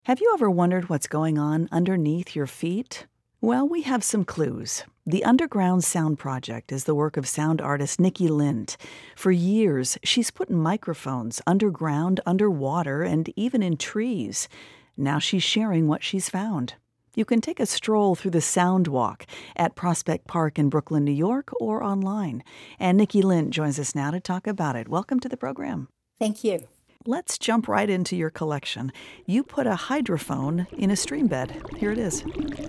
Have you ever wondered what's going on underneath your feet? Well, we have some clues. The Underground Sound Project is the work of sound artist Nikki Lind. For years, she's put microphones underground, underwater, and even in trees. Now she's sharing what she's found. You can take a stroll through the Sound Walk at Prospect Park in Brooklyn, New York, or online. And Nikki Lind joins us now to talk about it. Welcome to the program. Thank you. Let's jump right into your collection. You put a hydrophone in a stream bed. Here it is.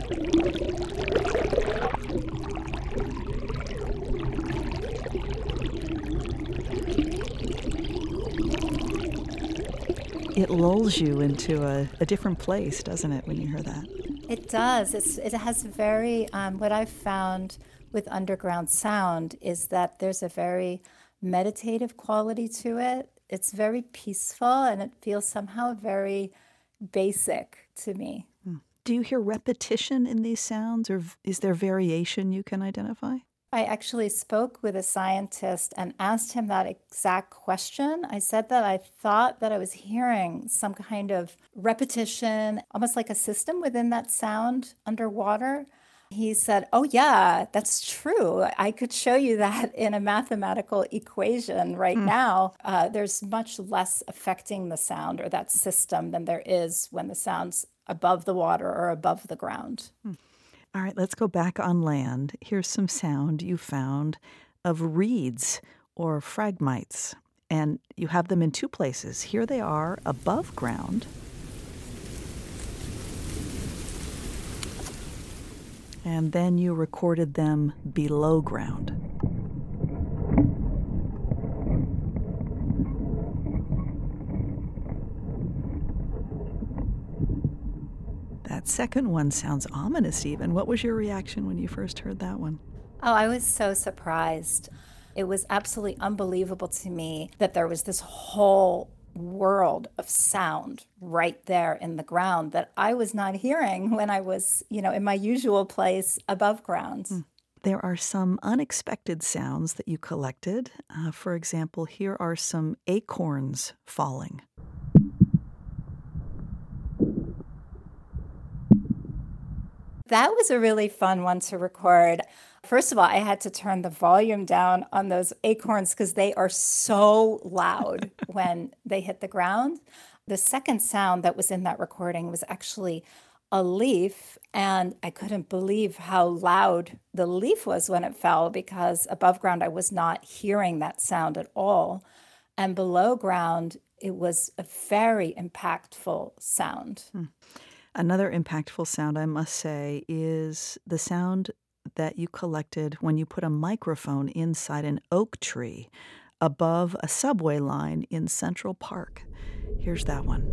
It lulls you into a different place, doesn't it, when you hear that? It does. It has very, what I've found with underground sound is that there's a very meditative quality to it. It's very peaceful and it feels somehow very basic to me. Do you hear repetition in these sounds, or is there variation you can identify? I actually spoke with a scientist and asked him that exact question. I said that I thought that I was hearing some kind of repetition, almost like a system within that sound underwater. He said, "Oh, yeah, that's true. I could show you that in a mathematical equation right now. There's much less affecting the sound or that system than there is when the sound's above the water or above the ground." All right, let's go back on land. Here's some sound you found of reeds or phragmites, and you have them in two places. Here they are above ground, and then you recorded them below ground. That second one sounds ominous even. What was your reaction when you first heard that one? Oh, I was so surprised. It was absolutely unbelievable to me that there was this whole world of sound right there in the ground that I was not hearing when I was, in my usual place above ground. There are some unexpected sounds that you collected. For example, here are some acorns falling. That was a really fun one to record. First of all, I had to turn the volume down on those acorns because they are so loud when they hit the ground. The second sound that was in that recording was actually a leaf, and I couldn't believe how loud the leaf was when it fell because above ground I was not hearing that sound at all. And below ground, it was a very impactful sound. Another impactful sound, I must say, is the sound that you collected when you put a microphone inside an oak tree above a subway line in Central Park. Here's that one.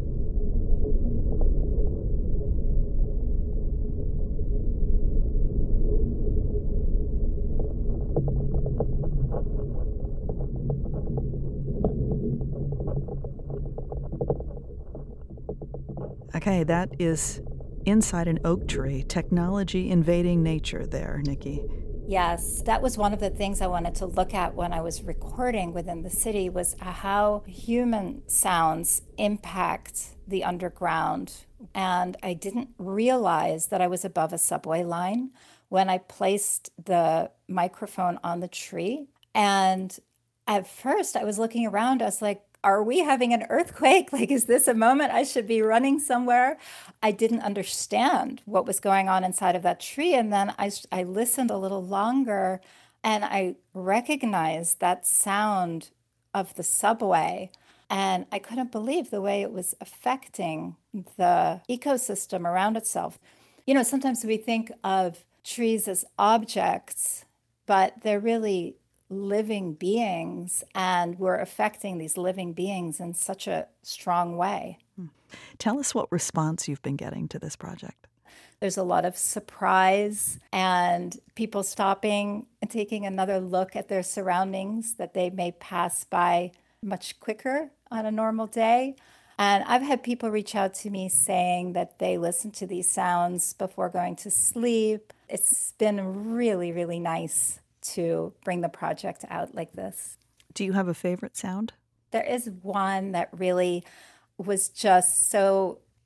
Okay, that is inside an oak tree. Technology invading nature there, Nikki. Yes, that was one of the things I wanted to look at when I was recording within the city was how human sounds impact the underground. And I didn't realize that I was above a subway line when I placed the microphone on the tree. And at first I was looking around, I was like, are we having an earthquake? Like, is this a moment I should be running somewhere? I didn't understand what was going on inside of that tree. And then I listened a little longer and I recognized that sound of the subway. And I couldn't believe the way it was affecting the ecosystem around itself. Sometimes we think of trees as objects, but they're really living beings, and we're affecting these living beings in such a strong way. Tell us what response you've been getting to this project. There's a lot of surprise and people stopping and taking another look at their surroundings that they may pass by much quicker on a normal day. And I've had people reach out to me saying that they listen to these sounds before going to sleep. It's been really, really nice to bring the project out like this. Do you have a favorite sound? There is one that really was just so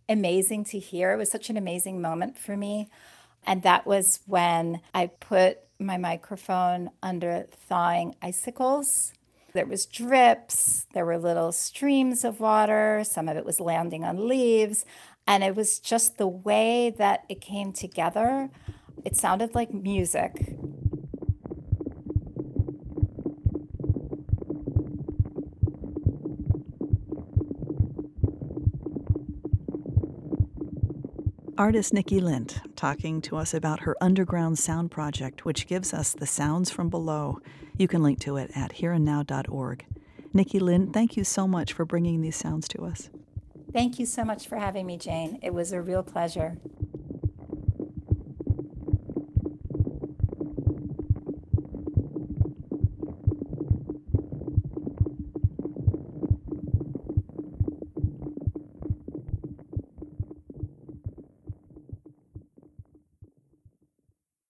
amazing to hear. It was such an amazing moment for me. And that was when I put my microphone under thawing icicles. There was drips, there were little streams of water, some of it was landing on leaves, and it was just the way that it came together. It sounded like music. Artist Nikki Lint talking to us about her underground sound project, which gives us the sounds from below. You can link to it at hereandnow.org. Nikki Lint, thank you so much for bringing these sounds to us. Thank you so much for having me, Jane. It was a real pleasure.